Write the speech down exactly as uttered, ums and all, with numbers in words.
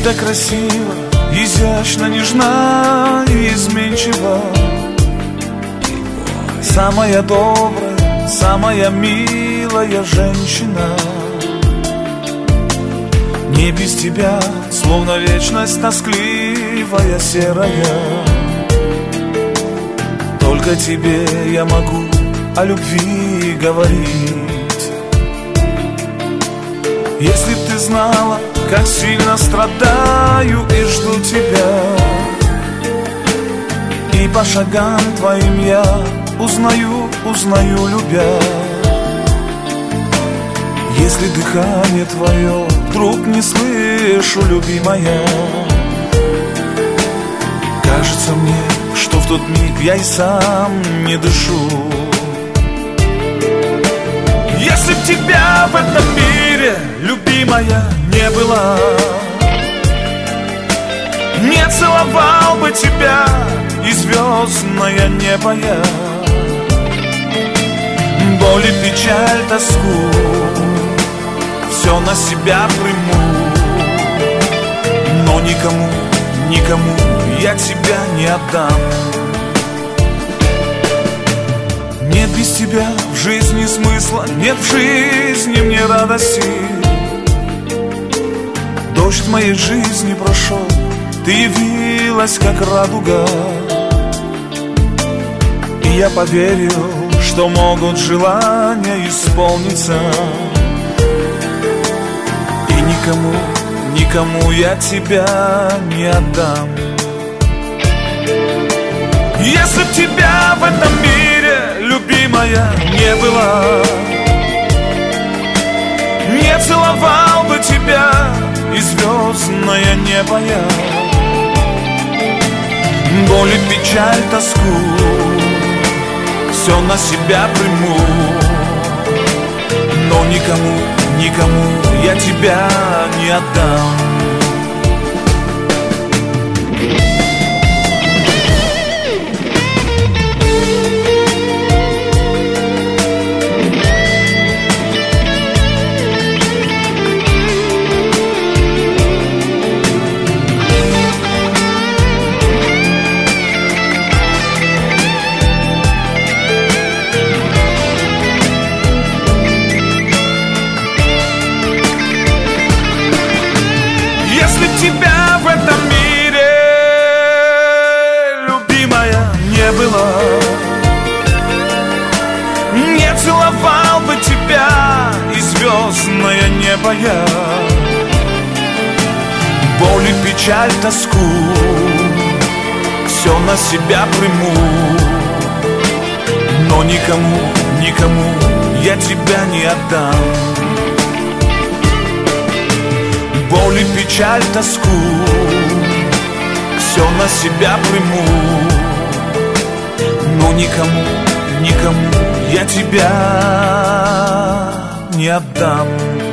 так красиво, изящно, нежна и изменчива. Самая добрая, самая милая женщина. Не без тебя, словно вечность тоскливая, серая. Только тебе я могу о любви говорить. Если б ты знала, как сильно страдаю и жду тебя, и по шагам твоим я узнаю, узнаю, любя. Если дыхание твое вдруг не слышу, любимая, кажется мне, что в тот миг я и сам не дышу. Если б тебя в этом мире, любимая, не было, не целовал бы тебя и звездное небо я. Боль и печаль, тоску все на себя приму, но никому, никому я тебя не отдам. Нет без тебя в жизни смысла, нет в жизни мне радости. Дождь в моей жизни прошел, ты явилась как радуга. И я поверил, что могут желания исполниться. И никому, никому я тебя не отдам. Если б тебя в этом мире, любимая, не было, не целовал бы тебя и звездное небо я. Боль и печаль, тоску все на себя приму, но никому, никому я тебя не отдам. Тебя в этом мире, любимая, не было, не целовал бы тебя и звездное небо я. Боль и печаль, тоску все на себя приму, но никому, никому я тебя не отдам. Боль и печаль, тоску все на себя приму, но никому, никому я тебя не отдам.